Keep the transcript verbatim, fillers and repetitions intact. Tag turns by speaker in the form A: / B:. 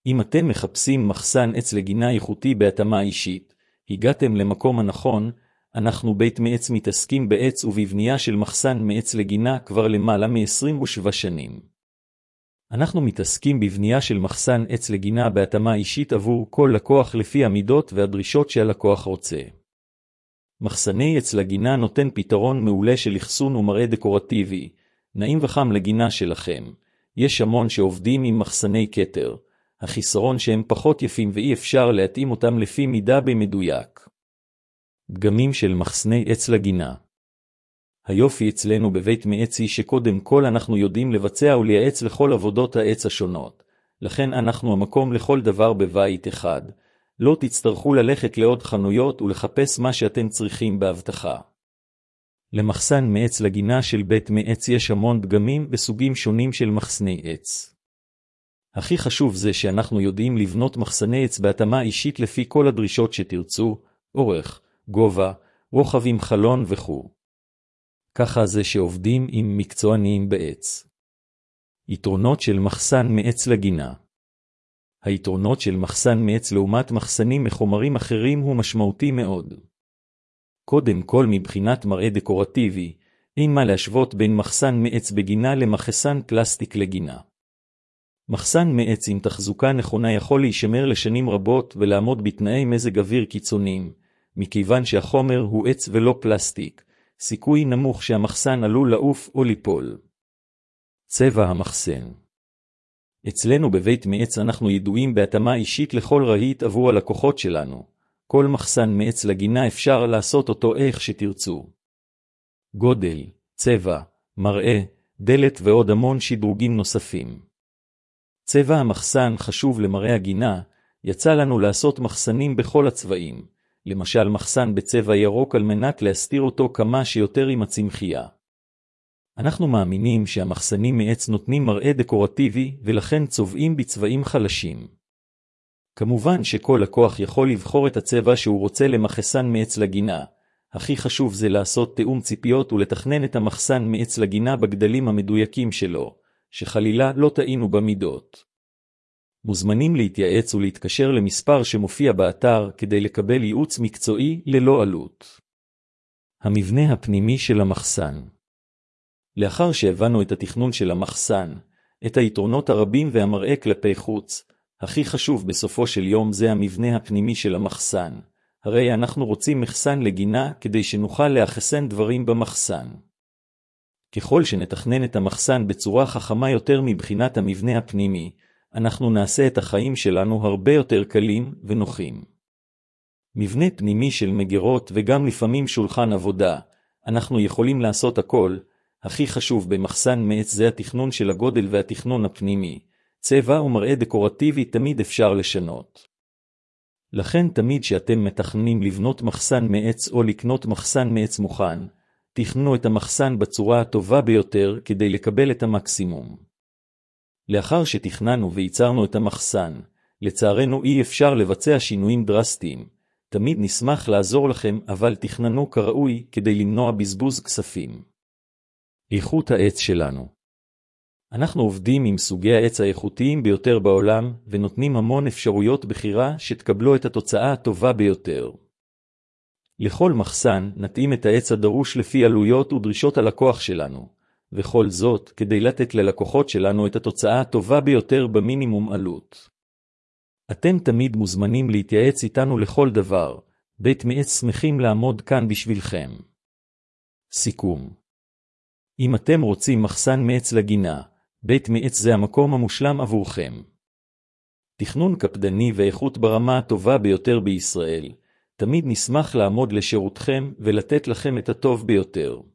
A: אם אתם מחפשים מחסן עץ לגינה איכותי בהתאמה אישית, הגעתם למקום הנכון. אנחנו בית מעץ מתעסקים בעץ ובבנייה של מחסן מעץ לגינה כבר למעלה מ-עשרים ושבע שנים. אנחנו מתעסקים בבנייה של מחסן עץ לגינה בהתאמה אישית עבור כל לקוח לפי המידות והדרישות שהלקוח רוצה. מחסני עץ לגינה נותן פתרון מעולה של אחסון ומראה דקורטיבי, נעים וחם לגינה שלכם. יש המון שעובדים עם מחסני כתר, החיסרון שהם פחות יפים ואי אפשר להתאים אותם לפי מידה במדויק. דגמים של מחסני עץ לגינה. היופי אצלנו בבית מעץ היא שקודם כל אנחנו יודעים לבצע ולייעץ לכל עבודות העץ השונות, לכן אנחנו המקום לכל דבר בבית אחד. לא תצטרכו ללכת לעוד חנויות ולחפש מה שאתם צריכים בהבטחה. למחסן מעץ לגינה של בית מעץ יש המון דגמים וסוגים שונים של מחסני עץ. הכי חשוב זה שאנחנו יודעים לבנות מחסני עץ בהתאמה אישית לפי כל הדרישות שתרצו, אורך, גובה, רוחב עם חלון וכו'. ככה זה שעובדים עם מקצוענים בעץ. יתרונות של מחסן מעץ לגינה. היתרונות של מחסן מעץ לעומת מחסנים מחומרים אחרים הוא משמעותי מאוד. קודם כל מבחינת מראה דקורטיבי, אין מה להשוות בין מחסן מעץ בגינה למחסן פלסטיק לגינה. מחסן מעץ עם תחזוקה נכונה יכול להישמר לשנים רבות ולעמוד בתנאי מזג אוויר קיצוניים, מכיוון שהחומר הוא עץ ולא פלסטיק, סיכוי נמוך שהמחסן עלול לעוף או ליפול. צבע המחסן. אצלנו בבית מעץ אנחנו ידועים בהתאמה אישית לכל רהיט עבור הלקוחות שלנו. כל מחסן מעץ לגינה אפשר לעשות אותו איך שתרצו. גודל, צבע, מראה, דלת ועוד המון שדרוגים נוספים. צבע המחסן חשוב למראה הגינה. יצא לנו לעשות מחסנים בכל הצבעים, למשל מחסן בצבע ירוק על מנת להסתיר אותו כמה שיותר עם הצמחייה. אנחנו מאמינים שהמחסנים מעץ נותנים מראה דקורטיבי ולכן צובעים בצבעים חלשים. כמובן שכל לקוח יכול לבחור את הצבע שהוא רוצה למחסן מעץ לגינה. הכי חשוב זה לעשות תאום ציפיות ולתכנן את המחסן מעץ לגינה בגדלים המדויקים שלו, שחלילה לא טעינו במידות. מוזמנים להתייעץ ולהתקשר למספר שמופיע באתר כדי לקבל ייעוץ מקצועי ללא עלות. המבנה הפנימי של המחסן. לאחר שהבנו את התכנון של המחסן, את היתרונות הרבים והמראה כלפי חוץ, הכי חשוב בסופו של יום זה המבנה הפנימי של המחסן. הרי אנחנו רוצים מחסן לגינה כדי שנוכל לאחסן דברים במחסן. ככל שנתכנן את המחסן בצורה חכמה יותר מבחינת המבנה הפנימי, אנחנו נעשה את החיים שלנו הרבה יותר קלים ונוחים. מבנה פנימי של מגירות וגם לפעמים שולחן עבודה, אנחנו יכולים לעשות הכל. הכי חשוב במחסן מעץ זה התכנון של הגודל והתכנון הפנימי. צבע ומראה דקורטיבי תמיד אפשר לשנות. לכן תמיד שאתם מתכננים לבנות מחסן מעץ או לקנות מחסן מעץ מוכן, תכנו את המחסן בצורה הטובה ביותר כדי לקבל את המקסימום. לאחר שתכננו וייצרנו את המחסן, לצערנו אי אפשר לבצע שינויים דרסטיים. תמיד נשמח לעזור לכם, אבל תכננו כראוי כדי למנוע בזבוז כספים. איכות העץ שלנו. אנחנו עובדים עם סוגי העץ האיכותיים ביותר בעולם, ונותנים המון אפשרויות בחירה שתקבלו את התוצאה הטובה ביותר. לכל מחסן נתאים את העץ הדרוש לפי עלויות ודרישות הלקוח שלנו, וכל זאת כדי לתת ללקוחות שלנו את התוצאה הטובה ביותר במינימום עלות. אתם תמיד מוזמנים להתייעץ איתנו לכל דבר. בית מעץ שמחים לעמוד כאן בשבילכם. סיכום. אם אתם רוצים מחסן מעץ לגינה, בית מעץ זה המקום המושלם עבורכם. תכנון קפדני ואיכות ברמה הטובה ביותר בישראל. תמיד נשמח לעמוד לשירותכם ולתת לכם את הטוב ביותר.